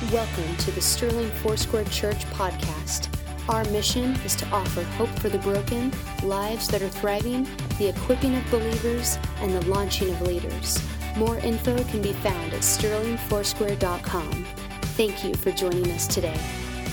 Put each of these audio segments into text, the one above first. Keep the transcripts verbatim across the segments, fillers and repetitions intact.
Welcome to the Sterling Foursquare Church podcast. Our mission is to offer hope for the broken, lives that are thriving, the equipping of believers, and the launching of leaders. More info can be found at sterling foursquare dot com. Thank you for joining us today.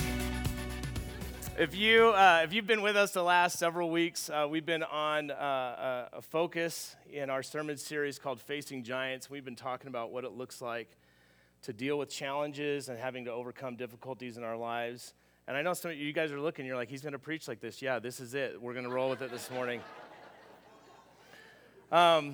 If you uh, if you've been with us the last several weeks, uh, we've been on uh, a focus in our sermon series called Facing Giants. We've been talking about what it looks like to deal with challenges and having to overcome difficulties in our lives. And I know some of you guys are looking, you're like, he's going to preach like this. Yeah, this is it. We're going to roll with it this morning. Um,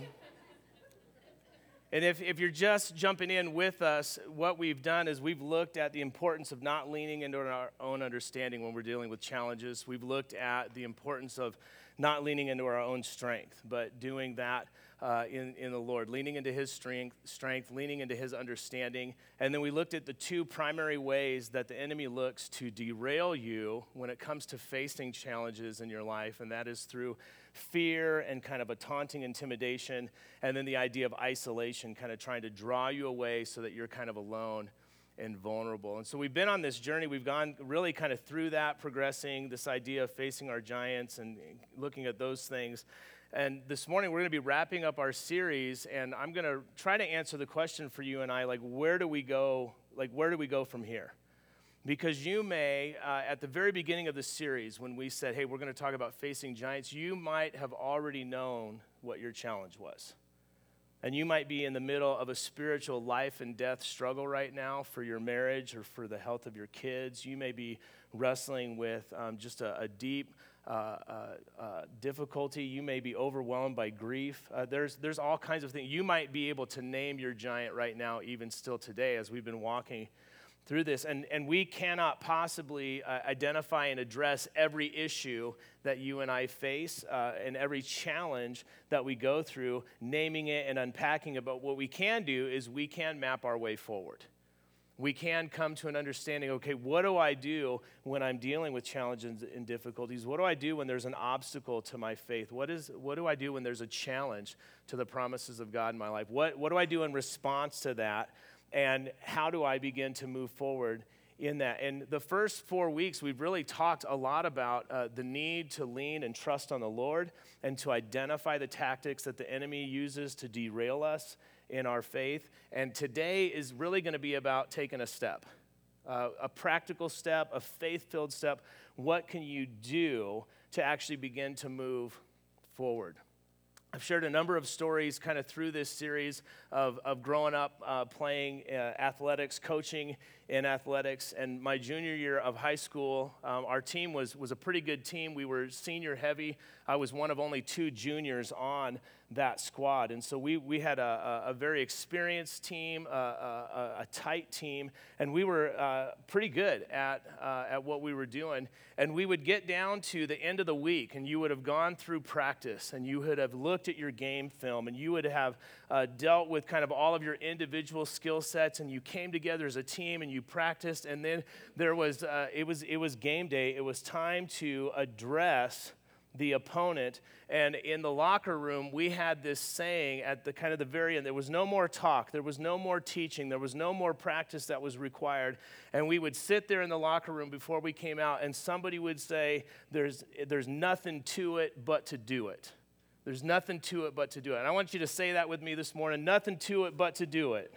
and if, if you're just jumping in with us, what we've done is we've looked at the importance of not leaning into our own understanding when we're dealing with challenges. We've looked at the importance of not leaning into our own strength, but doing that Uh, in, in the Lord, leaning into His strength, strength, leaning into His understanding. And then we looked at the two primary ways that the enemy looks to derail you when it comes to facing challenges in your life, and that is through fear and kind of a taunting intimidation, and then the idea of isolation, kind of trying to draw you away so that you're kind of alone and vulnerable. And so we've been on this journey. We've gone really kind of through that, progressing this idea of facing our giants and looking at those things. And this morning, we're going to be wrapping up our series, and I'm going to try to answer the question for you and I, like, where do we go, like, where do we go from here? Because you may, uh, at the very beginning of the series, when we said, hey, we're going to talk about facing giants, you might have already known what your challenge was. And you might be in the middle of a spiritual life and death struggle right now for your marriage or for the health of your kids. You may be wrestling with um, just a, a deep Uh, uh, uh, difficulty. You may be overwhelmed by grief. Uh, there's there's all kinds of things. You might be able to name your giant right now, even still today, as we've been walking through this. And, and we cannot possibly uh, identify and address every issue that you and I face uh, and every challenge that we go through, naming it and unpacking it. But what we can do is we can map our way forward. We can come to an understanding, okay, what do I do when I'm dealing with challenges and difficulties? What do I do when there's an obstacle to my faith? What is what do I do when there's a challenge to the promises of God in my life? What what do I do in response to that? And how do I begin to move forward in that? And the first four weeks, we've really talked a lot about uh, the need to lean and trust on the Lord and to identify the tactics that the enemy uses to derail us in our faith. And today is really going to be about taking a step, uh, a practical step, a faith-filled step. What can you do to actually begin to move forward? I've shared a number of stories kind of through this series of, of growing up uh, playing uh, athletics, coaching in athletics. And my junior year of high school, um, our team was, was a pretty good team. We were senior heavy. I was one of only two juniors on that squad. And so we we had a, a very experienced team, a, a, a tight team, and we were uh, pretty good at uh, at what we were doing. And we would get down to the end of the week, and you would have gone through practice, and you would have looked at your game film, and you would have uh, dealt with kind of all of your individual skill sets, and you came together as a team, and you practiced, and then there was uh, it was it was game day. It was time to address the opponent. And in the locker room, we had this saying at the kind of the very end, there was no more talk, there was no more teaching, there was no more practice that was required. And we would sit there in the locker room before we came out, and somebody would say, there's there's nothing to it but to do it. There's nothing to it but to do it. And I want you to say that with me this morning, nothing to it but to do it.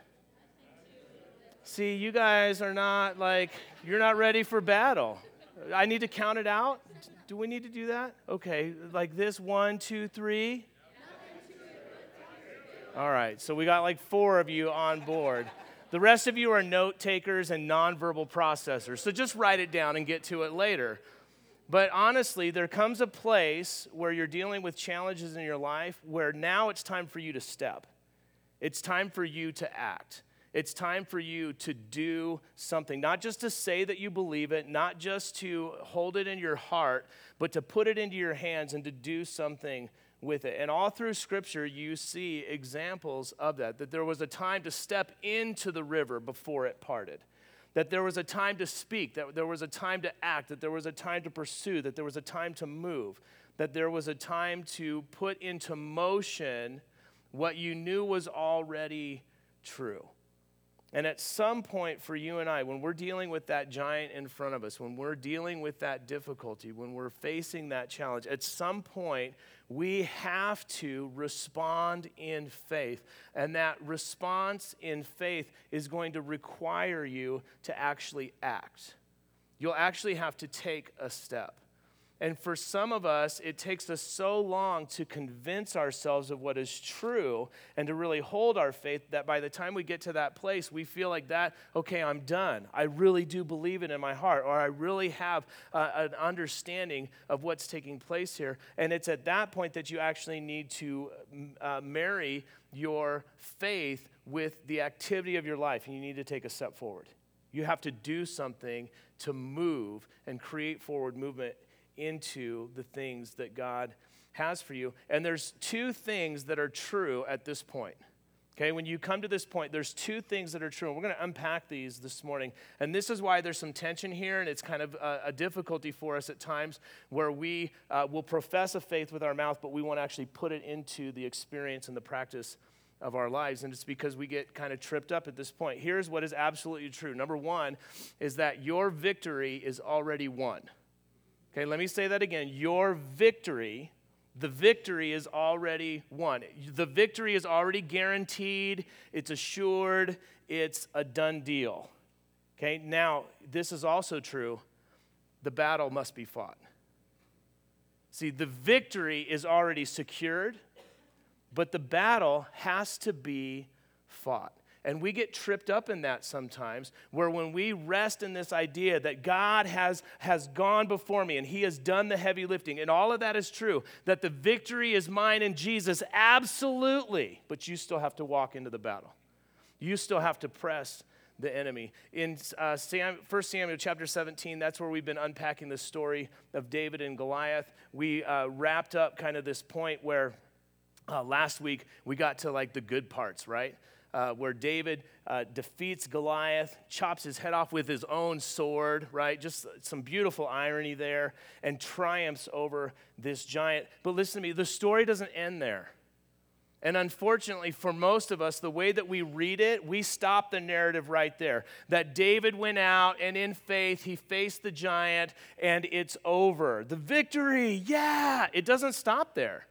See, you guys are not like, you're not ready for battle. I need to count it out? Do we need to do that? Okay, like this, one, two, three. All right, so we got like four of you on board. The rest of you are note takers and nonverbal processors, so just write it down and get to it later. But honestly, there comes a place where you're dealing with challenges in your life where now it's time for you to step. It's time for you to act. It's time for you to do something, not just to say that you believe it, not just to hold it in your heart, but to put it into your hands and to do something with it. And all through Scripture, you see examples of that, that there was a time to step into the river before it parted, that there was a time to speak, that there was a time to act, that there was a time to pursue, that there was a time to move, that there was a time to put into motion what you knew was already true. And at some point for you and I, when we're dealing with that giant in front of us, when we're dealing with that difficulty, when we're facing that challenge, at some point we have to respond in faith. And that response in faith is going to require you to actually act. You'll actually have to take a step. And for some of us, it takes us so long to convince ourselves of what is true and to really hold our faith that by the time we get to that place, we feel like that, okay, I'm done. I really do believe it in my heart, or I really have uh, an understanding of what's taking place here. And it's at that point that you actually need to uh, marry your faith with the activity of your life, and you need to take a step forward. You have to do something to move and create forward movement into the things that God has for you. And there's two things that are true at this point. Okay, when you come to this point, there's two things that are true. And we're going to unpack these this morning. And this is why there's some tension here, and it's kind of a, a difficulty for us at times where we uh, will profess a faith with our mouth, but we won't actually put it into the experience and the practice of our lives. And it's because we get kind of tripped up at this point. Here's what is absolutely true. Number one is that your victory is already won. Okay, let me say that again. Your victory, the victory is already won. The victory is already guaranteed. It's assured. It's a done deal. Okay, now, this is also true. The battle must be fought. See, the victory is already secured, but the battle has to be fought. And we get tripped up in that sometimes, where when we rest in this idea that God has, has gone before me and he has done the heavy lifting, and all of that is true, that the victory is mine in Jesus, absolutely, but you still have to walk into the battle. You still have to press the enemy. In uh, Sam, First Samuel chapter seventeen, that's where we've been unpacking the story of David and Goliath. We uh, wrapped up kind of this point where uh, last week we got to like the good parts, right? Uh, where David uh, defeats Goliath, chops his head off with his own sword, right? Just some beautiful irony there, and triumphs over this giant. But listen to me, the story doesn't end there. And unfortunately, for most of us, the way that we read it, we stop the narrative right there. That David went out, and in faith, he faced the giant, and it's over. The victory, yeah! It doesn't stop there.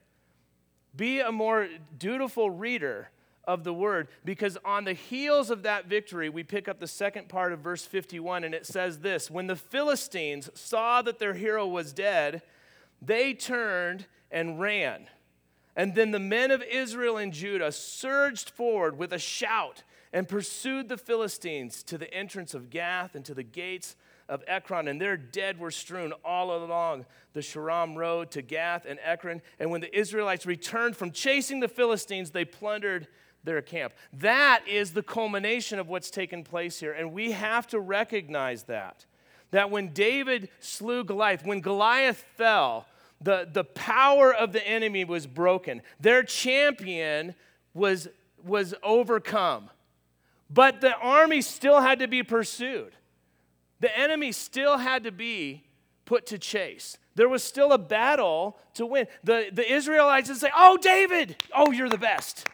Be a more dutiful reader of the word, because on the heels of that victory, we pick up the second part of verse fifty-one, and it says this: when the Philistines saw that their hero was dead, they turned and ran. And then the men of Israel and Judah surged forward with a shout and pursued the Philistines to the entrance of Gath and to the gates of Ekron, and their dead were strewn all along the Sharam road to Gath and Ekron. And when the Israelites returned from chasing the Philistines, they plundered their camp. That is the culmination of what's taken place here, and we have to recognize that. That when David slew Goliath, when Goliath fell, the, the power of the enemy was broken. Their champion was, was overcome. But the army still had to be pursued. The enemy still had to be put to chase. There was still a battle to win. The, the Israelites would say, "Oh, David, oh, you're the best.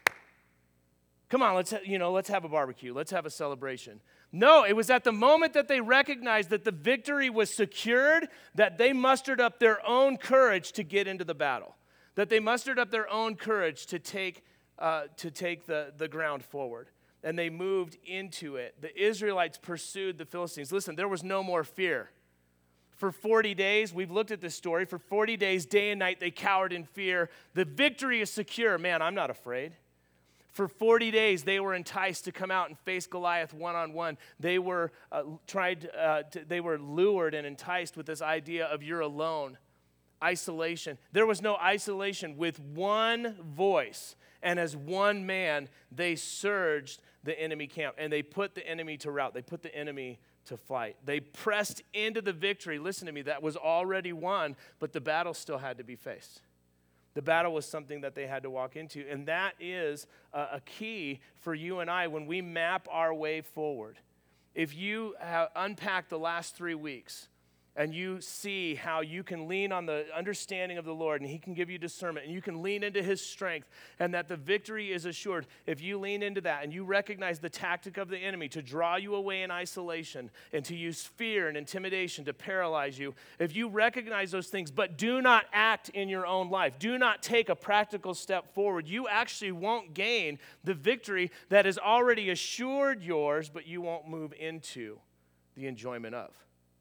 Come on, let's, you know, let's have a barbecue. Let's have a celebration." No, it was at the moment that they recognized that the victory was secured that they mustered up their own courage to get into the battle, that they mustered up their own courage to take, uh, to take the, the ground forward. And they moved into it. The Israelites pursued the Philistines. Listen, there was no more fear. For forty days, we've looked at this story. For forty days, day and night, they cowered in fear. The victory is secure. Man, I'm not afraid. For forty days, they were enticed to come out and face Goliath one-on-one. They were uh, tried. Uh, to, they were lured and enticed with this idea of you're alone, isolation. There was no isolation. With one voice and as one man, they surged the enemy camp, and they put the enemy to rout. They put the enemy to flight. They pressed into the victory. Listen to me, that was already won, but the battle still had to be faced. The battle was something that they had to walk into, and that is a, a key for you and I when we map our way forward. If you have unpacked the last three weeks, and you see how you can lean on the understanding of the Lord, and he can give you discernment, and you can lean into his strength, and that the victory is assured, if you lean into that and you recognize the tactic of the enemy to draw you away in isolation and to use fear and intimidation to paralyze you, if you recognize those things but do not act in your own life, do not take a practical step forward, you actually won't gain the victory that is already assured yours, but you won't move into the enjoyment of.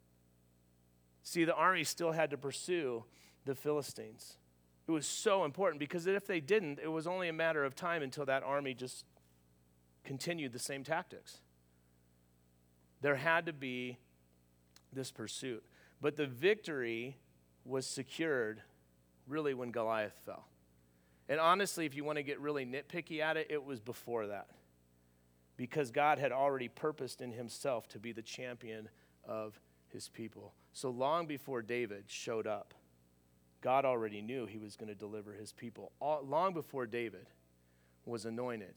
See, the army still had to pursue the Philistines. It was so important because if they didn't, it was only a matter of time until that army just continued the same tactics. There had to be this pursuit. But the victory was secured really when Goliath fell. And honestly, if you want to get really nitpicky at it, it was before that. Because God had already purposed in himself to be the champion of his people. So long before David showed up, God already knew he was going to deliver his people. All, long before David was anointed,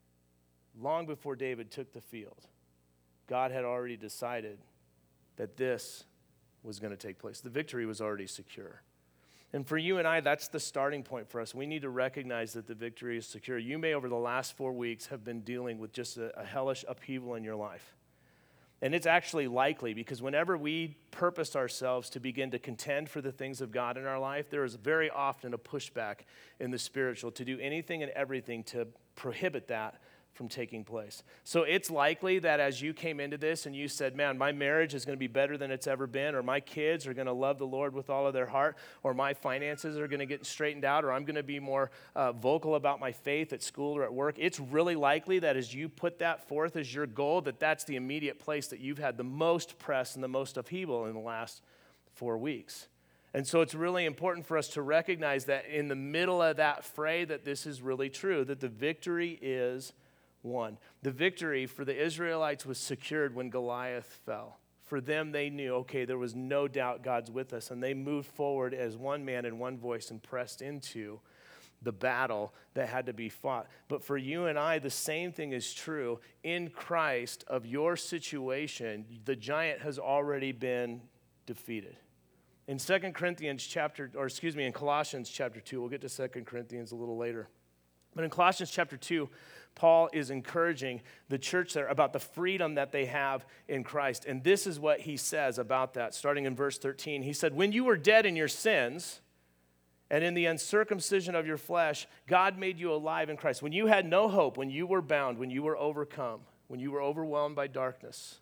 long before David took the field, God had already decided that this was going to take place. The victory was already secure. And for you and I, that's the starting point for us. We need to recognize that the victory is secure. You may, over the last four weeks, have been dealing with just a, a hellish upheaval in your life. And it's actually likely because whenever we purpose ourselves to begin to contend for the things of God in our life, there is very often a pushback in the spiritual to do anything and everything to prohibit that from taking place. So it's likely that as you came into this and you said, man, my marriage is going to be better than it's ever been, or my kids are going to love the Lord with all of their heart, or my finances are going to get straightened out, or I'm going to be more uh, vocal about my faith at school or at work, it's really likely that as you put that forth as your goal, that that's the immediate place that you've had the most press and the most upheaval in the last four weeks. And so it's really important for us to recognize that in the middle of that fray that this is really true, that the victory is won. The victory for the Israelites was secured when Goliath fell. For them, they knew, okay, there was no doubt God's with us, and they moved forward as one man and one voice and pressed into the battle that had to be fought. But for you and I, the same thing is true in Christ of your situation. The giant has already been defeated. In Second Corinthians chapter, or excuse me, in Colossians chapter two, we'll get to Second Corinthians a little later. But in Colossians chapter two, Paul is encouraging the church there about the freedom that they have in Christ. And this is what he says about that, starting in verse thirteen. He said, when you were dead in your sins and in the uncircumcision of your flesh, God made you alive in Christ. When you had no hope, when you were bound, when you were overcome, when you were overwhelmed by darkness,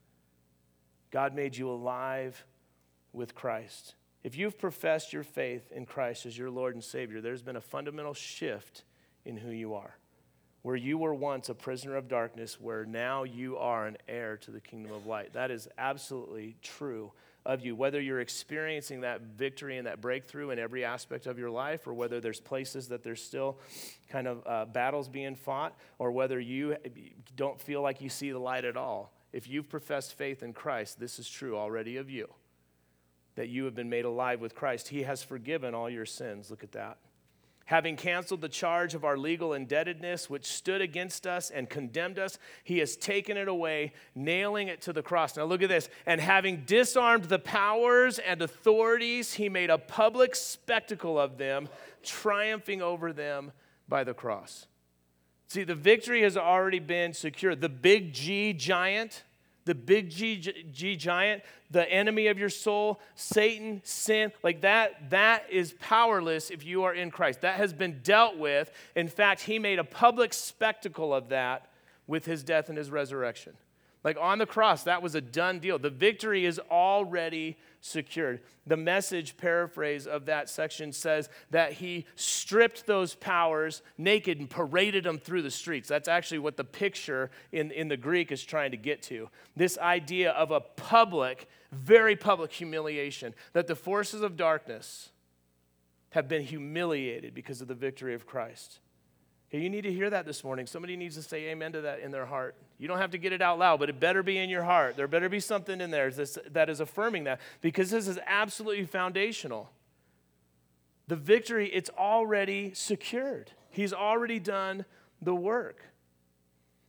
God made you alive with Christ. If you've professed your faith in Christ as your Lord and Savior, there's been a fundamental shift in who you are. Where you were once a prisoner of darkness, where now you are an heir to the kingdom of light. That is absolutely true of you. Whether you're experiencing that victory and that breakthrough in every aspect of your life, or whether there's places that there's still kind of uh, battles being fought, or whether you don't feel like you see the light at all. If you've professed faith in Christ, this is true already of you. That you have been made alive with Christ. He has forgiven all your sins. Look at that. Having canceled the charge of our legal indebtedness, which stood against us and condemned us, he has taken it away, nailing it to the cross. Now look at this. And having disarmed the powers and authorities, he made a public spectacle of them, triumphing over them by the cross. See, the victory has already been secured. The big G giant, the big G, G giant, the enemy of your soul, Satan, sin, like that, that is powerless if you are in Christ. That has been dealt with. In fact, he made a public spectacle of that with his death and his resurrection. Like on the cross, that was a done deal. The victory is already secured. The Message paraphrase of that section says that he stripped those powers naked and paraded them through the streets. That's actually what the picture in, in the Greek is trying to get to. This idea of a public, very public humiliation, that the forces of darkness have been humiliated because of the victory of Christ. Hey, you need to hear that this morning. Somebody needs to say amen to that in their heart. You don't have to get it out loud, but it better be in your heart. There better be something in there that is affirming that, because this is absolutely foundational. The victory, it's already secured. He's already done the work.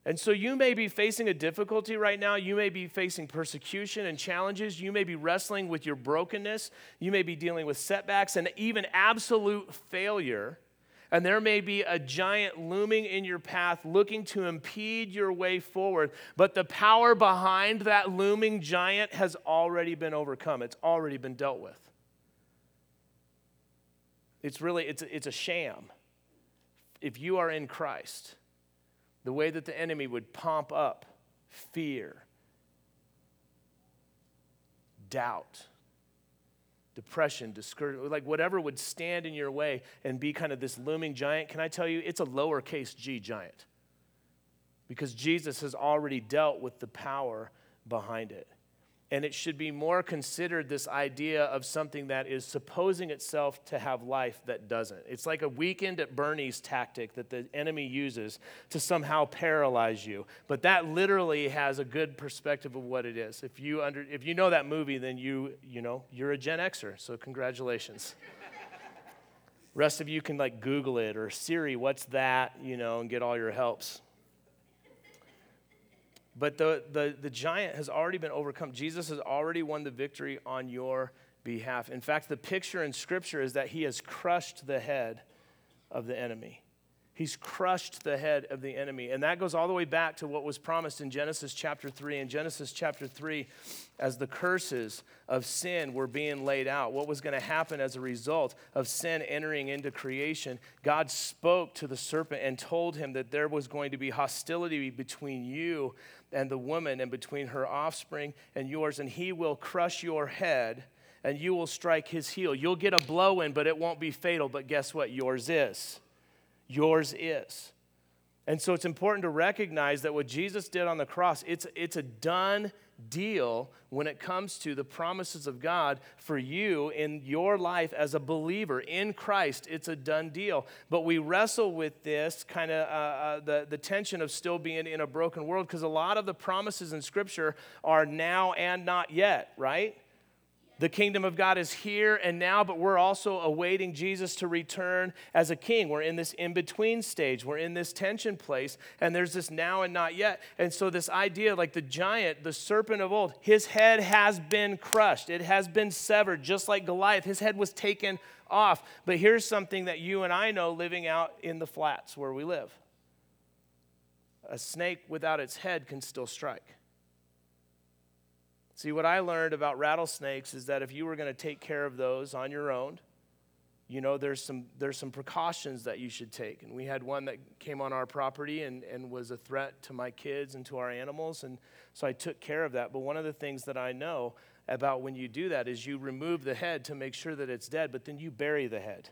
And so you may be facing a difficulty right now. You may be facing persecution and challenges. You may be wrestling with your brokenness. You may be dealing with setbacks and even absolute failure. And there may be a giant looming in your path looking to impede your way forward. But the power behind that looming giant has already been overcome. It's already been dealt with. It's really, it's, it's a sham. If you are in Christ, the way that the enemy would pump up fear, doubt, depression, discouragement, like whatever would stand in your way and be kind of this looming giant, can I tell you, it's a lowercase g giant. Because Jesus has already dealt with the power behind it. And it should be more considered this idea of something that is supposing itself to have life that doesn't. It's like a weekend at Bernie's tactic that the enemy uses to somehow paralyze you. But that literally has a good perspective of what it is. If you under, if you know that movie, then you, you know, you're a Gen Xer, so congratulations. Rest of you can like Google it or Siri, what's that, you know, and get all your helps. But the, the, the giant has already been overcome. Jesus has already won the victory on your behalf. In fact, the picture in Scripture is that he has crushed the head of the enemy. He's crushed the head of the enemy. And that goes all the way back to what was promised in Genesis chapter three. In Genesis chapter three, as the curses of sin were being laid out, what was going to happen as a result of sin entering into creation, God spoke to the serpent and told him that there was going to be hostility between you and the woman and between her offspring and yours, and he will crush your head and you will strike his heel. You'll get a blow in, but it won't be fatal. But guess what? Yours is. Yours is. And so it's important to recognize that what Jesus did on the cross, it's, it's a done deal when it comes to the promises of God for you in your life as a believer in Christ. It's a done deal. But we wrestle with this kind of uh, uh, the, the tension of still being in a broken world because a lot of the promises in Scripture are now and not yet, right? The kingdom of God is here and now, but we're also awaiting Jesus to return as a king. We're in this in-between stage. We're in this tension place, and there's this now and not yet. And so this idea, like the giant, the serpent of old, his head has been crushed. It has been severed, just like Goliath. His head was taken off. But here's something that you and I know living out in the flats where we live. A snake without its head can still strike. See, what I learned about rattlesnakes is that if you were going to take care of those on your own, you know, there's some there's some precautions that you should take. And we had one that came on our property and, and was a threat to my kids and to our animals. And so I took care of that. But one of the things that I know about when you do that is you remove the head to make sure that it's dead, but then you bury the head.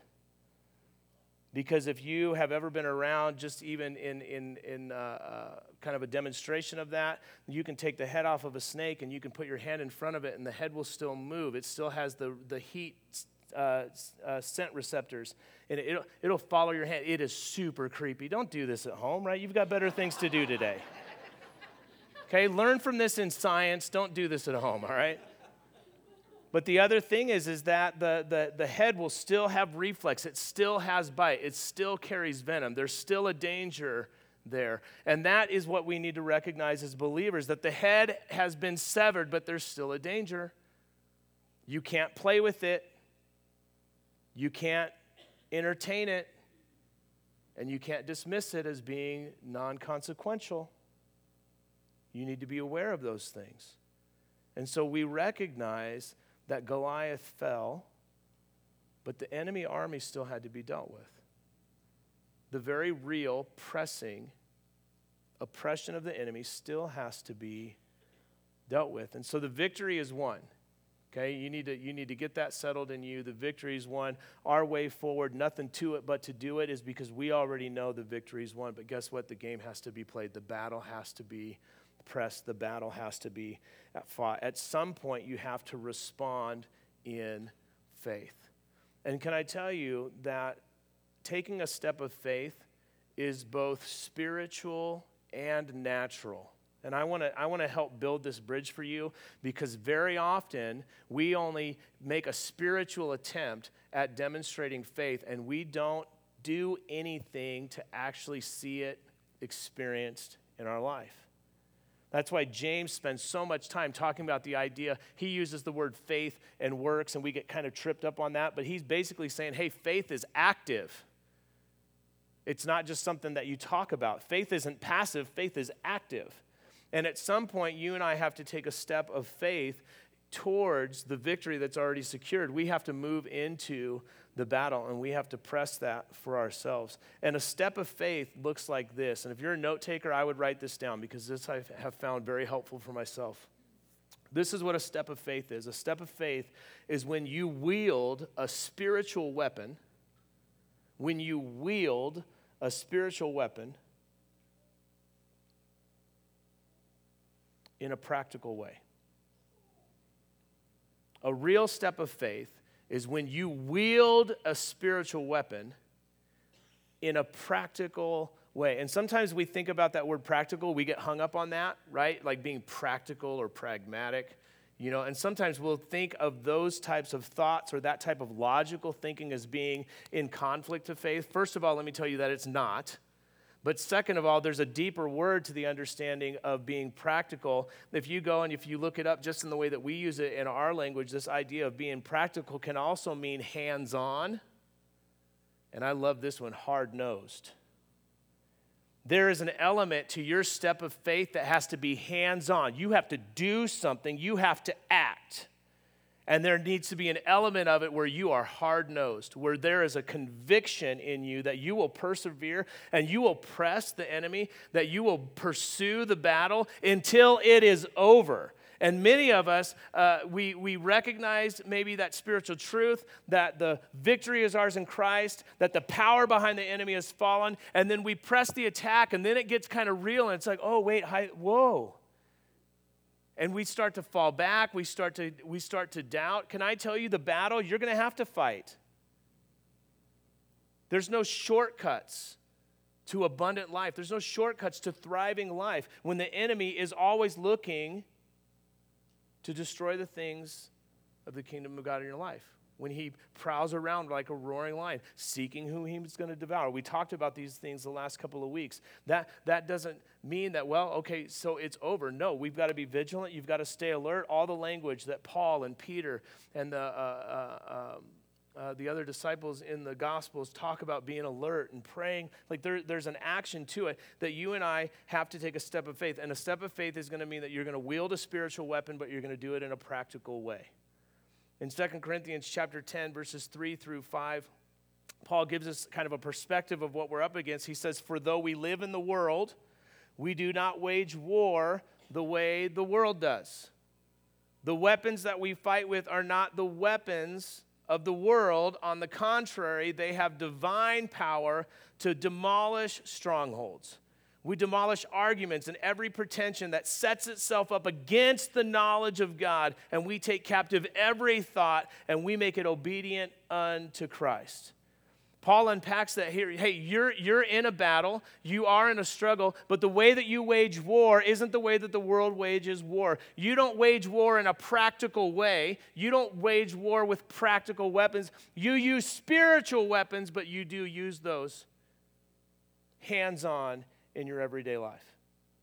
Because if you have ever been around just even in, in, in uh, uh, kind of a demonstration of that, you can take the head off of a snake and you can put your hand in front of it and the head will still move. It still has the, the heat uh, uh, scent receptors and it, it'll, it'll follow your hand. It is super creepy. Don't do this at home, right? You've got better things to do today. Okay, learn from this in science. Don't do this at home, all right? But the other thing is, is that the, the, the head will still have reflex. It still has bite. It still carries venom. There's still a danger there. And that is what we need to recognize as believers, that the head has been severed, but there's still a danger. You can't play with it. You can't entertain it. And you can't dismiss it as being non-consequential. You need to be aware of those things. And so we recognize that Goliath fell, but the enemy army still had to be dealt with. The very real, pressing oppression of the enemy still has to be dealt with. And so the victory is won. Okay, you need to you need to get that settled in you. The victory is won. Our way forward, nothing to it but to do it, is because we already know the victory is won. But guess what? The game has to be played. The battle has to be pressed. The battle has to be fought. At some point, you have to respond in faith. And can I tell you that taking a step of faith is both spiritual and natural. And I want to I want to help build this bridge for you, because very often we only make a spiritual attempt at demonstrating faith and we don't do anything to actually see it experienced in our life. That's why James spends so much time talking about the idea. He uses the word faith and works, and we get kind of tripped up on that. But he's basically saying, hey, faith is active. It's not just something that you talk about. Faith isn't passive. Faith is active. And at some point, you and I have to take a step of faith towards the victory that's already secured. We have to move into the battle, and we have to press that for ourselves. And a step of faith looks like this. And if you're a note taker, I would write this down because this I have found very helpful for myself. This is what a step of faith is. A step of faith is when you wield a spiritual weapon, when you wield a spiritual weapon in a practical way. A real step of faith is when you wield a spiritual weapon in a practical way. And sometimes we think about that word practical, we get hung up on that, right? Like being practical or pragmatic, you know, and sometimes we'll think of those types of thoughts or that type of logical thinking as being in conflict to faith. First of all, let me tell you that it's not. But second of all, there's a deeper word to the understanding of being practical. If you go and if you look it up just in the way that we use it in our language, this idea of being practical can also mean hands-on. And I love this one, hard-nosed. There is an element to your step of faith that has to be hands-on. You have to do something. You have to act. And there needs to be an element of it where you are hard-nosed, where there is a conviction in you that you will persevere and you will press the enemy, that you will pursue the battle until it is over. And many of us, uh, we, we recognize maybe that spiritual truth, that the victory is ours in Christ, that the power behind the enemy has fallen, and then we press the attack, and then it gets kind of real, and it's like, oh, wait, hi, whoa. And we start to fall back. We start to, we start to doubt. Can I tell you the battle you're going to have to fight? There's no shortcuts to abundant life. There's no shortcuts to thriving life when the enemy is always looking to destroy the things of the kingdom of God in your life. When he prowls around like a roaring lion, seeking whom he's going to devour. We talked about these things the last couple of weeks. That, that doesn't mean that, well, okay, so it's over. No, we've got to be vigilant. You've got to stay alert. All the language that Paul and Peter and the, uh, uh, uh, uh, the other disciples in the Gospels talk about being alert and praying. Like there, there's an action to it that you and I have to take a step of faith. And a step of faith is going to mean that you're going to wield a spiritual weapon, but you're going to do it in a practical way. In Second Corinthians chapter ten, verses three through five, Paul gives us kind of a perspective of what we're up against. He says, for though we live in the world, we do not wage war the way the world does. The weapons that we fight with are not the weapons of the world. On the contrary, they have divine power to demolish strongholds. We demolish arguments and every pretension that sets itself up against the knowledge of God, and we take captive every thought, and we make it obedient unto Christ. Paul unpacks that here. Hey, you're, you're in a battle. You are in a struggle, but the way that you wage war isn't the way that the world wages war. You don't wage war in a practical way. You don't wage war with practical weapons. You use spiritual weapons, but you do use those hands-on in your everyday life.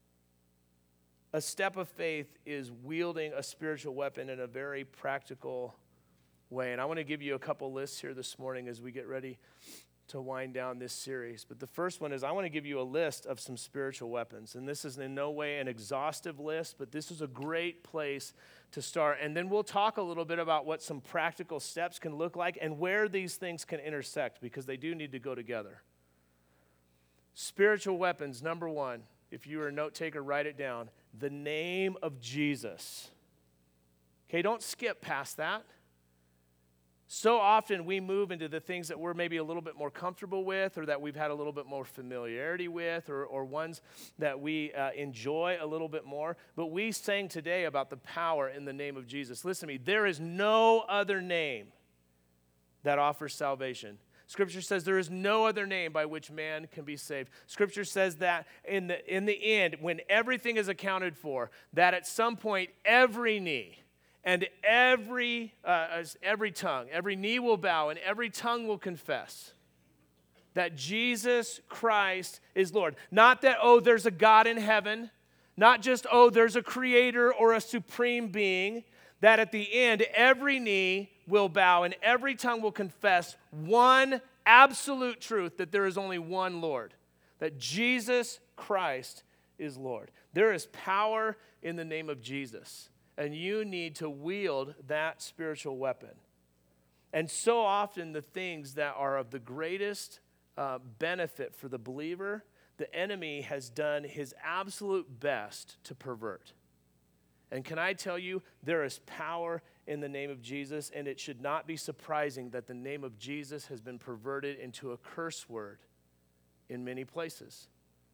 A step of faith is wielding a spiritual weapon in a very practical way. And I want to give you a couple lists here this morning as we get ready to wind down this series. But the first one is I want to give you a list of some spiritual weapons. And this is in no way an exhaustive list, but this is a great place to start. And then we'll talk a little bit about what some practical steps can look like and where these things can intersect, because they do need to go together. Spiritual weapons, number one, if you are a note taker, write it down. The name of Jesus. Okay, don't skip past that. So often we move into the things that we're maybe a little bit more comfortable with, or that we've had a little bit more familiarity with, or, or ones that we uh, enjoy a little bit more. But we sang today about the power in the name of Jesus. Listen to me, there is no other name that offers salvation. Scripture says there is no other name by which man can be saved. Scripture says that in the, in the end, when everything is accounted for, that at some point every knee and every, uh, every tongue, every knee will bow and every tongue will confess that Jesus Christ is Lord. Not that, oh, there's a God in heaven. Not just, oh, there's a creator or a supreme being. That at the end, every knee will bow and every tongue will confess one absolute truth, that there is only one Lord. That Jesus Christ is Lord. There is power in the name of Jesus. And you need to wield that spiritual weapon. And so often the things that are of the greatest uh, benefit for the believer, the enemy has done his absolute best to pervert. And can I tell you, there is power in the name of Jesus, and it should not be surprising that the name of Jesus has been perverted into a curse word in many places.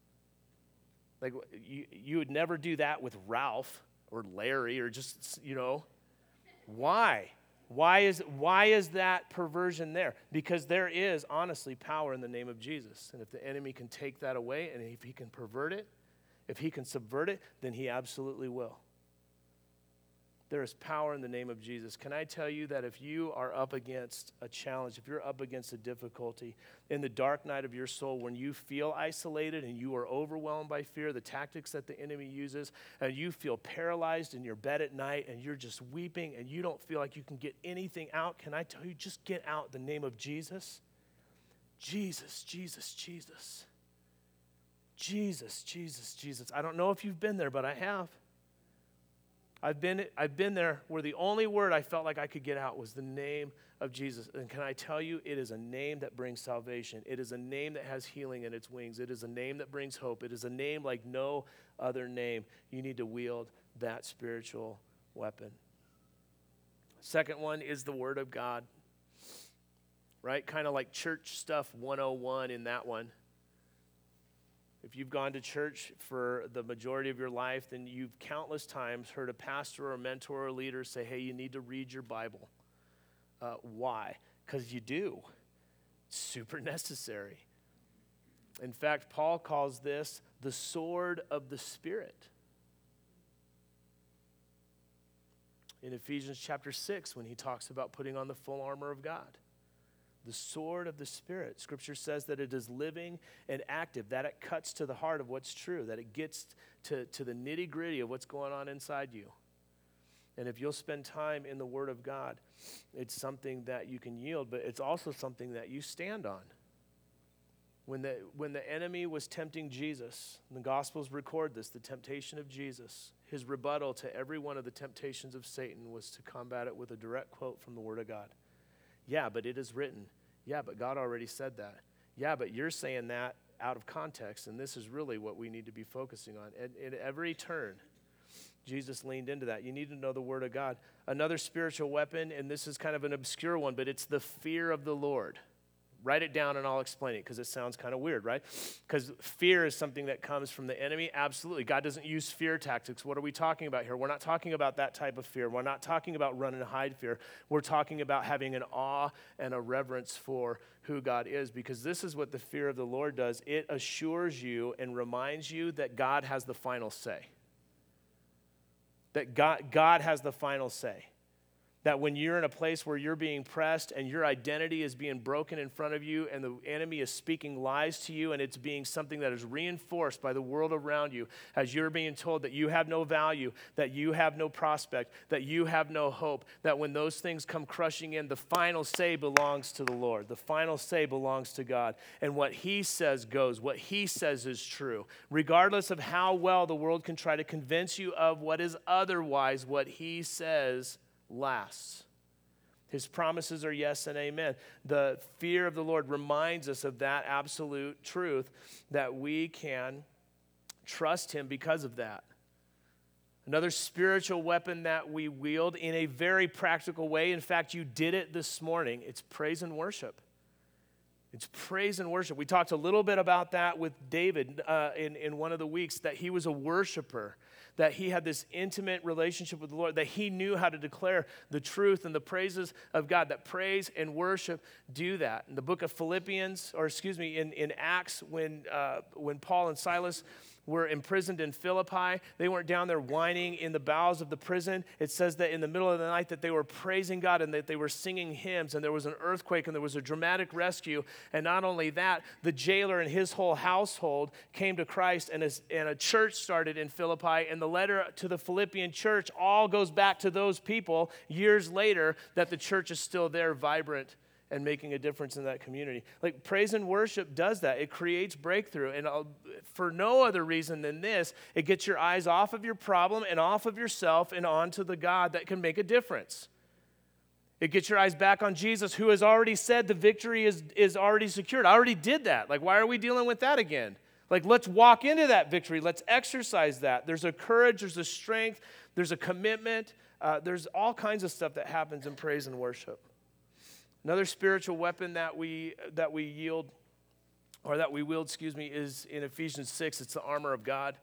Like, you, you would never do that with Ralph or Larry or just, you know. Why? Why is, why is that perversion there? Because there is, honestly, power in the name of Jesus. And if the enemy can take that away, and if he can pervert it, if he can subvert it, then he absolutely will. There is power in the name of Jesus. Can I tell you that if you are up against a challenge, if you're up against a difficulty, in the dark night of your soul, when you feel isolated and you are overwhelmed by fear, the tactics that the enemy uses, and you feel paralyzed in your bed at night and you're just weeping and you don't feel like you can get anything out, can I tell you, just get out the name of Jesus? Jesus, Jesus, Jesus. Jesus, Jesus, Jesus. I don't know if you've been there, but I have. I've been, I've been there where the only word I felt like I could get out was the name of Jesus. And can I tell you, it is a name that brings salvation. It is a name that has healing in its wings. It is a name that brings hope. It is a name like no other name. You need to wield that spiritual weapon. Second one is the Word of God, right? Kind of like church stuff one oh one in that one. If you've gone to church for the majority of your life, then you've countless times heard a pastor or a mentor or a leader say, hey, you need to read your Bible. Uh, why? Because you do. It's super necessary. In fact, Paul calls this the sword of the Spirit. In Ephesians chapter six, when he talks about putting on the full armor of God. The sword of the Spirit. Scripture says that it is living and active, that it cuts to the heart of what's true, that it gets to, to the nitty-gritty of what's going on inside you. And if you'll spend time in the Word of God, it's something that you can yield, but it's also something that you stand on. When the, when the enemy was tempting Jesus, and the Gospels record this, the temptation of Jesus, his rebuttal to every one of the temptations of Satan was to combat it with a direct quote from the Word of God. Yeah, but it is written. Yeah, but God already said that. Yeah, but you're saying that out of context, and this is really what we need to be focusing on. At, at every turn, Jesus leaned into that. You need to know the Word of God. Another spiritual weapon, and this is kind of an obscure one, but it's the fear of the Lord. Write it down and I'll explain it because it sounds kind of weird, right? Because fear is something that comes from the enemy. Absolutely. God doesn't use fear tactics. What are we talking about here? We're not talking about that type of fear. We're not talking about run and hide fear. We're talking about having an awe and a reverence for who God is, because this is what the fear of the Lord does. It assures you and reminds you that God has the final say. That God, God has the final say. That when you're in a place where you're being pressed and your identity is being broken in front of you and the enemy is speaking lies to you and it's being something that is reinforced by the world around you as you're being told that you have no value, that you have no prospect, that you have no hope, that when those things come crushing in, the final say belongs to the Lord. The final say belongs to God. And what he says goes. What he says is true. Regardless of how well the world can try to convince you of what is otherwise, what he says lasts. His promises are yes and amen. The fear of the Lord reminds us of that absolute truth, that we can trust him because of that. Another spiritual weapon that we wield in a very practical way, in fact, you did it this morning, it's praise and worship. It's praise and worship. We talked a little bit about that with David uh, in, in one of the weeks, that he was a worshiper, that he had this intimate relationship with the Lord, that he knew how to declare the truth and the praises of God, that praise and worship do that. In the book of Philippians, or excuse me, in, in Acts, when, uh, when Paul and Silas were imprisoned in Philippi. They weren't down there whining in the bowels of the prison. It says that in the middle of the night that they were praising God and that they were singing hymns, and there was an earthquake and there was a dramatic rescue. And not only that, the jailer and his whole household came to Christ, and a, and a church started in Philippi. And the letter to the Philippian church all goes back to those people years later, that the church is still there, vibrant and making a difference in that community. Like, praise and worship does that. It creates breakthrough. And uh, for no other reason than this, it gets your eyes off of your problem and off of yourself and onto the God that can make a difference. It gets your eyes back on Jesus, who has already said the victory is, is already secured. I already did that. Like, why are we dealing with that again? Like, let's walk into that victory. Let's exercise that. There's a courage, there's a strength, there's a commitment. Uh, there's all kinds of stuff that happens in praise and worship. Another spiritual weapon that we that we yield, or that we wield, excuse me, is in Ephesians six. It's the armor of God.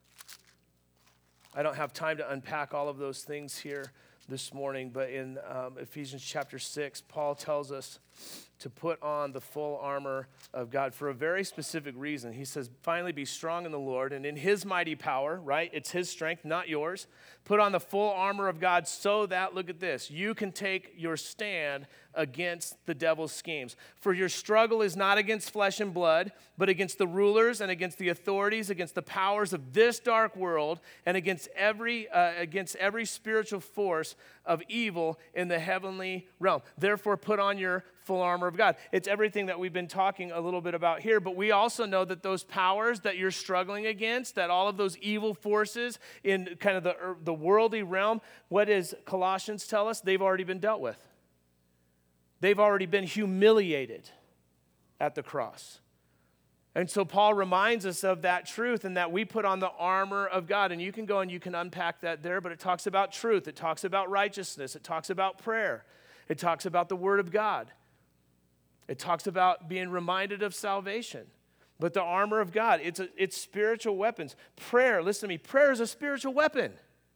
I don't have time to unpack all of those things here this morning, but in um, Ephesians chapter six, Paul tells us to put on the full armor of God for a very specific reason. He says, finally be strong in the Lord and in his mighty power, right? It's his strength, not yours. Put on the full armor of God so that, look at this, you can take your stand against the devil's schemes. For your struggle is not against flesh and blood, but against the rulers and against the authorities, against the powers of this dark world, and against every uh, against every spiritual force of evil in the heavenly realm. Therefore, put on your full armor of God. It's everything that we've been talking a little bit about here, but we also know that those powers that you're struggling against, that all of those evil forces in kind of the, the worldly realm, what does Colossians tell us? They've already been dealt with. They've already been humiliated at the cross. And so Paul reminds us of that truth, and that we put on the armor of God. And you can go and you can unpack that there, but it talks about truth. It talks about righteousness. It talks about prayer. It talks about the word of God. It talks about being reminded of salvation. But the armor of God, it's, a, it's spiritual weapons. Prayer, listen to me, prayer is a spiritual weapon.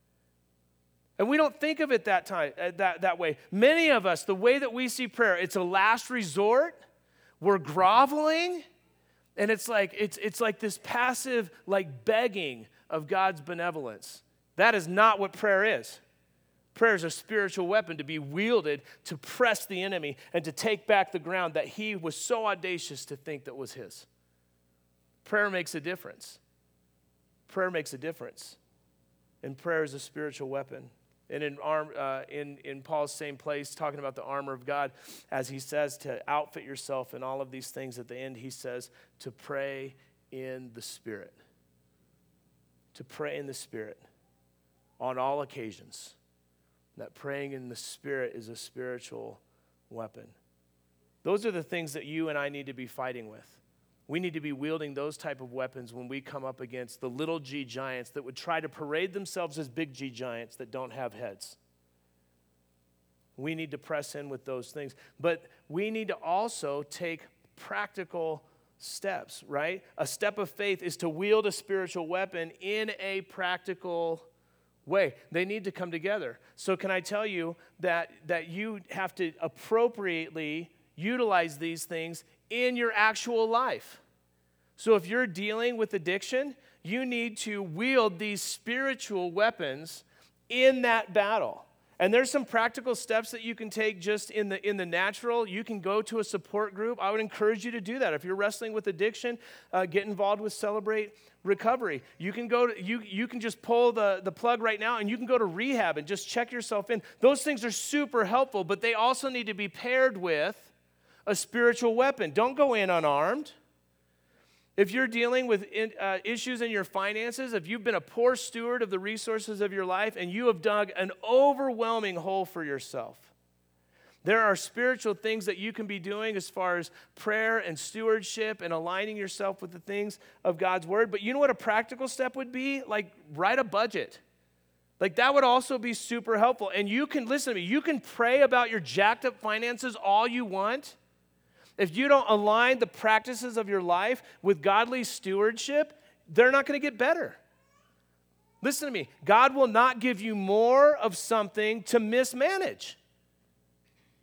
And we don't think of it that time, that, that way. Many of us, the way that we see prayer, it's a last resort. We're groveling. And it's like it's it's like this passive, like begging of God's benevolence. That is not what prayer is. Prayer is a spiritual weapon to be wielded to press the enemy and to take back the ground that he was so audacious to think that was his. Prayer makes a difference. Prayer makes a difference. And prayer is a spiritual weapon. And in, arm, uh, in, in Paul's same place, talking about the armor of God, as he says to outfit yourself in all of these things, at the end he says to pray in the Spirit. To pray in the Spirit on all occasions. That praying in the Spirit is a spiritual weapon. Those are the things that you and I need to be fighting with. We need to be wielding those type of weapons when we come up against the little g giants that would try to parade themselves as big G giants that don't have heads. We need to press in with those things. But we need to also take practical steps, right? A step of faith is to wield a spiritual weapon in a practical way. They need to come together. So can I tell you that, that you have to appropriately utilize these things in your actual life. So if you're dealing with addiction, you need to wield these spiritual weapons in that battle. And there's some practical steps that you can take just in the in the natural. You can go to a support group. I would encourage you to do that. If you're wrestling with addiction, uh, get involved with Celebrate Recovery. You can go to, you you can just pull the, the plug right now, and you can go to rehab and just check yourself in. Those things are super helpful, but they also need to be paired with a spiritual weapon. Don't go in unarmed. If you're dealing with in, uh, issues in your finances, if you've been a poor steward of the resources of your life and you have dug an overwhelming hole for yourself, there are spiritual things that you can be doing as far as prayer and stewardship and aligning yourself with the things of God's word. But you know what a practical step would be? Like, write a budget. Like, that would also be super helpful. And you can, listen to me, you can pray about your jacked up finances all you want. If you don't align the practices of your life with godly stewardship, they're not going to get better. Listen to me. God will not give you more of something to mismanage.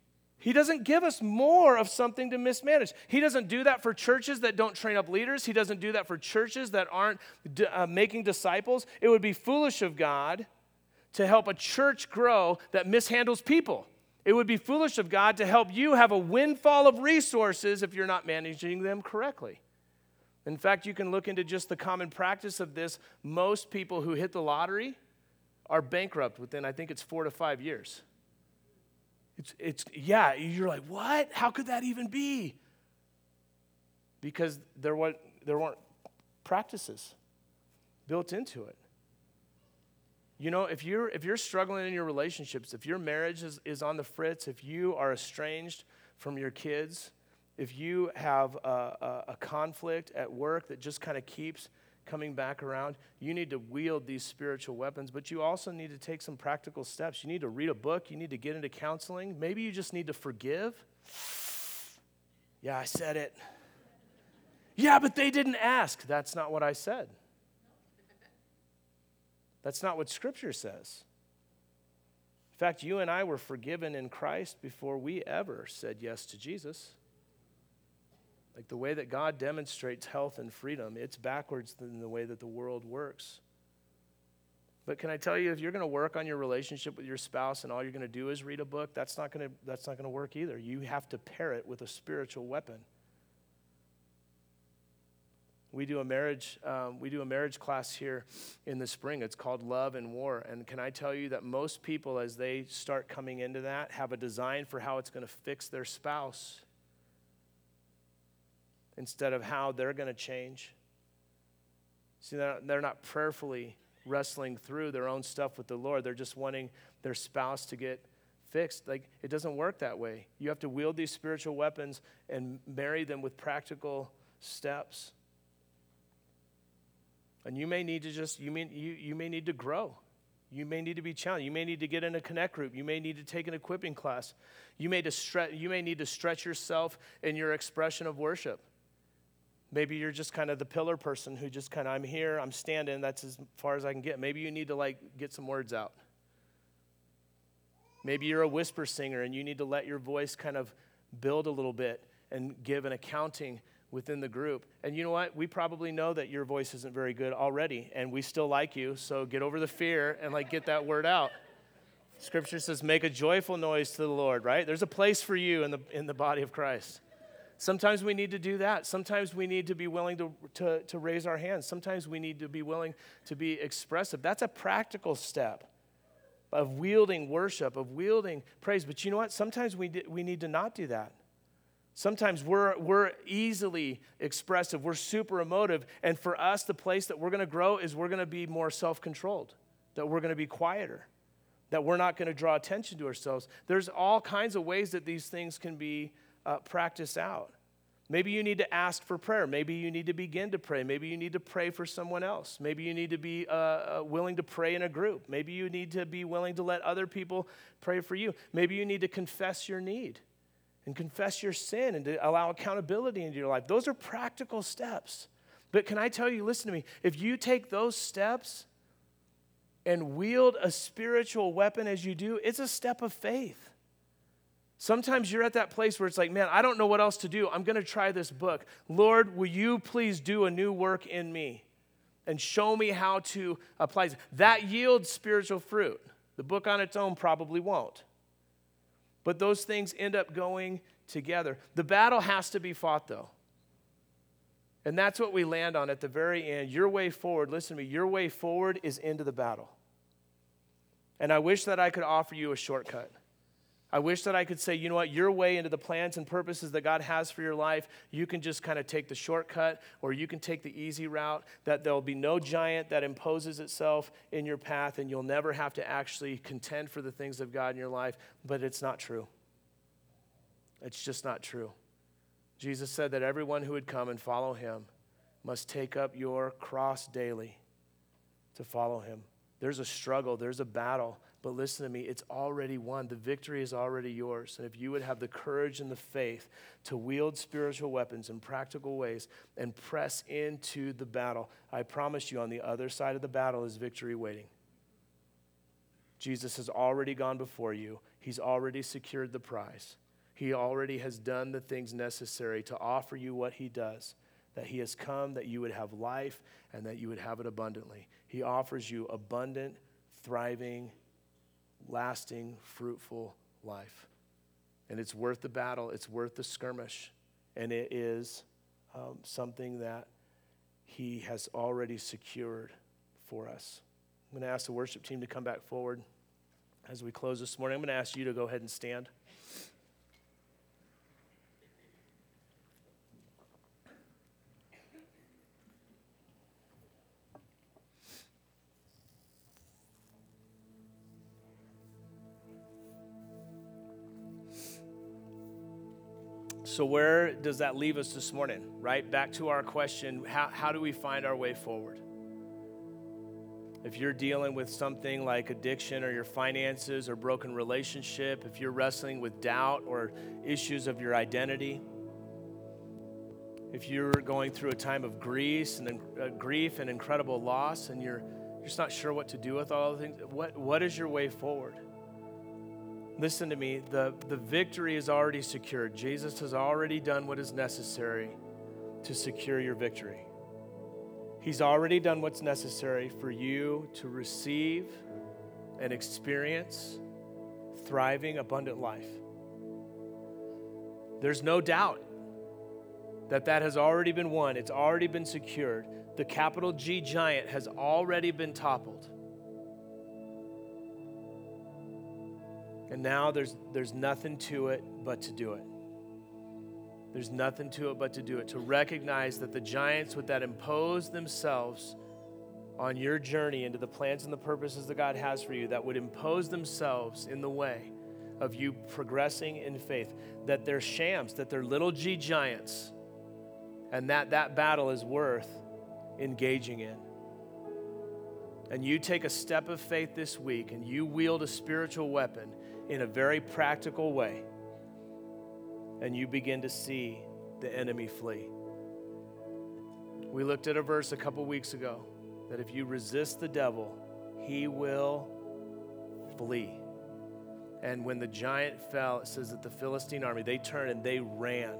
He doesn't give us more of something to mismanage. He doesn't do that for churches that don't train up leaders. He doesn't do that for churches that aren't uh, making disciples. It would be foolish of God to help a church grow that mishandles people. It would be foolish of God to help you have a windfall of resources if you're not managing them correctly. In fact, you can look into just the common practice of this. Most people who hit the lottery are bankrupt within, I think it's four to five years. It's, it's yeah, you're like, what? How could that even be? Because there weren't, there weren't practices built into it. You know, if you're if you're struggling in your relationships, if your marriage is, is on the fritz, if you are estranged from your kids, if you have a, a, a conflict at work that just kind of keeps coming back around, you need to wield these spiritual weapons, but you also need to take some practical steps. You need to read a book. You need to get into counseling. Maybe you just need to forgive. Yeah, I said it. Yeah, but they didn't ask. That's not what I said. That's not what Scripture says. In fact, you and I were forgiven in Christ before we ever said yes to Jesus. Like the way that God demonstrates health and freedom, it's backwards than the way that the world works. But can I tell you, if you're going to work on your relationship with your spouse and all you're going to do is read a book, that's not going to that's not going to work either. You have to pair it with a spiritual weapon. We do a marriage um, we do a marriage class here in the spring. It's called Love and War. And can I tell you that most people, as they start coming into that, have a design for how it's going to fix their spouse instead of how they're going to change. See, they're not, they're not prayerfully wrestling through their own stuff with the Lord. They're just wanting their spouse to get fixed. Like, it doesn't work that way. You have to wield these spiritual weapons and marry them with practical steps. And you may need to just, you may, you, you may need to grow. You may need to be challenged. You may need to get in a connect group. You may need to take an equipping class. You may, to stre- you may need to stretch yourself in your expression of worship. Maybe you're just kind of the pillar person who just kind of, I'm here, I'm standing, that's as far as I can get. Maybe you need to like get some words out. Maybe you're a whisper singer and you need to let your voice kind of build a little bit and give an accounting within the group. And you know what? We probably know that your voice isn't very good already, and we still like you, so get over the fear and like get that word out. Scripture says, make a joyful noise to the Lord, right? There's a place for you in the in the body of Christ. Sometimes we need to do that. Sometimes we need to be willing to, to, to raise our hands. Sometimes we need to be willing to be expressive. That's a practical step of wielding worship, of wielding praise. But you know what? Sometimes we we need to not do that. Sometimes we're we're easily expressive. We're super emotive. And for us, the place that we're going to grow is we're going to be more self-controlled, that we're going to be quieter, that we're not going to draw attention to ourselves. There's all kinds of ways that these things can be Uh, practice out. Maybe you need to ask for prayer. Maybe you need to begin to pray. Maybe you need to pray for someone else. Maybe you need to be uh, uh, willing to pray in a group. Maybe you need to be willing to let other people pray for you. Maybe you need to confess your need and confess your sin and to allow accountability into your life. Those are practical steps. But can I tell you, listen to me, if you take those steps and wield a spiritual weapon as you do, it's a step of faith. Sometimes you're at that place where it's like, man, I don't know what else to do. I'm going to try this book. Lord, will you please do a new work in me and show me how to apply it? That yields spiritual fruit. The book on its own probably won't. But those things end up going together. The battle has to be fought, though. And that's what we land on at the very end. Your way forward, listen to me, your way forward is into the battle. And I wish that I could offer you a shortcut. I wish that I could say, you know what, your way into the plans and purposes that God has for your life, you can just kind of take the shortcut or you can take the easy route, that there'll be no giant that imposes itself in your path and you'll never have to actually contend for the things of God in your life. But it's not true. It's just not true. Jesus said that everyone who would come and follow him must take up your cross daily to follow him. There's a struggle, there's a battle. But listen to me, it's already won. The victory is already yours. And if you would have the courage and the faith to wield spiritual weapons in practical ways and press into the battle, I promise you on the other side of the battle is victory waiting. Jesus has already gone before you. He's already secured the prize. He already has done the things necessary to offer you what he does, that he has come that you would have life and that you would have it abundantly. He offers you abundant, thriving, lasting, fruitful life. And it's worth the battle. It's worth the skirmish. And it is um, something that he has already secured for us. I'm going to ask the worship team to come back forward as we close this morning. I'm going to ask you to go ahead and stand. So where does that leave us this morning, right? Back to our question, how, how do we find our way forward? If you're dealing with something like addiction or your finances or broken relationship, if you're wrestling with doubt or issues of your identity, if you're going through a time of grief and uh, grief and incredible loss and you're, you're just not sure what to do with all the things, what, what is your way forward? Listen to me, the, the victory is already secured. Jesus has already done what is necessary to secure your victory. He's already done what's necessary for you to receive and experience thriving, abundant life. There's no doubt that that has already been won. It's already been secured. The capital G giant has already been toppled. And now there's there's nothing to it but to do it. There's nothing to it but to do it. To recognize that the giants would that impose themselves on your journey into the plans and the purposes that God has for you, that would impose themselves in the way of you progressing in faith, that they're shams, that they're little G giants, and that that battle is worth engaging in. And you take a step of faith this week and you wield a spiritual weapon in a very practical way, and you begin to see the enemy flee. We looked at a verse a couple weeks ago that if you resist the devil, he will flee. And when the giant fell, it says that the Philistine army, they turned and they ran.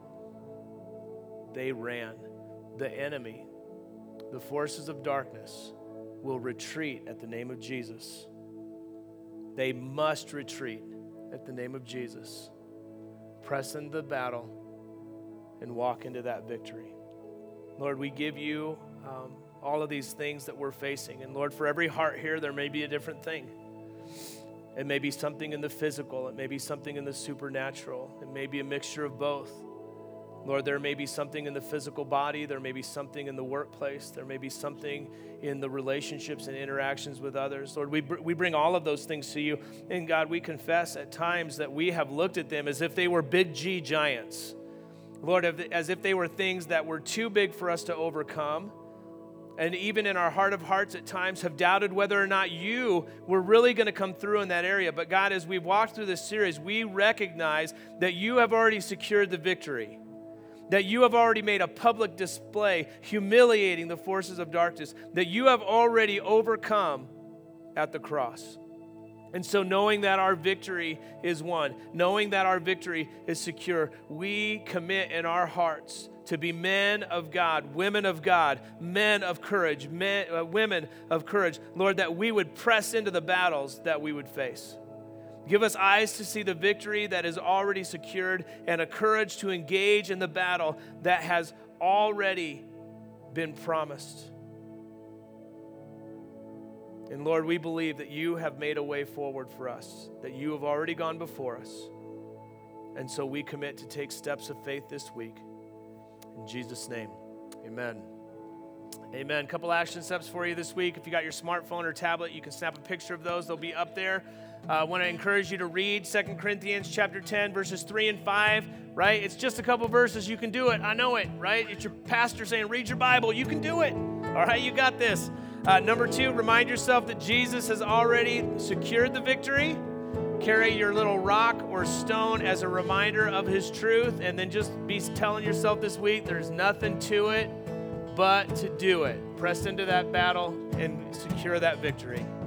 They ran. The enemy, the forces of darkness, will retreat at the name of Jesus. They must retreat at the name of Jesus. Press into the battle and walk into that victory. Lord, we give you um, all of these things that we're facing. And Lord, for every heart here, there may be a different thing. It may be something in the physical. It may be something in the supernatural. It may be a mixture of both. Lord, there may be something in the physical body. There may be something in the workplace. There may be something in the relationships and interactions with others. Lord, we, br- we bring all of those things to you. And God, we confess at times that we have looked at them as if they were big G giants. Lord, as if they were things that were too big for us to overcome. And even in our heart of hearts at times have doubted whether or not you were really going to come through in that area. But God, as we've walked through this series, we recognize that you have already secured the victory. That you have already made a public display humiliating the forces of darkness, that you have already overcome at the cross. And so knowing that our victory is won, knowing that our victory is secure, we commit in our hearts to be men of God, women of God, men of courage, men, uh, women of courage, Lord, that we would press into the battles that we would face. Give us eyes to see the victory that is already secured and a courage to engage in the battle that has already been promised. And Lord, we believe that you have made a way forward for us, that you have already gone before us. And so we commit to take steps of faith this week. In Jesus' name, amen. Amen. A couple action steps for you this week. If you got your smartphone or tablet, you can snap a picture of those. They'll be up there. I uh, want to encourage you to read Second Corinthians chapter ten, verses three and five, right? It's just a couple verses. You can do it. I know it, right? It's your pastor saying, read your Bible. You can do it. All right, you got this. Uh, number two, remind yourself that Jesus has already secured the victory. Carry your little rock or stone as a reminder of his truth, and then just be telling yourself this week, there's nothing to it but to do it. Press into that battle and secure that victory.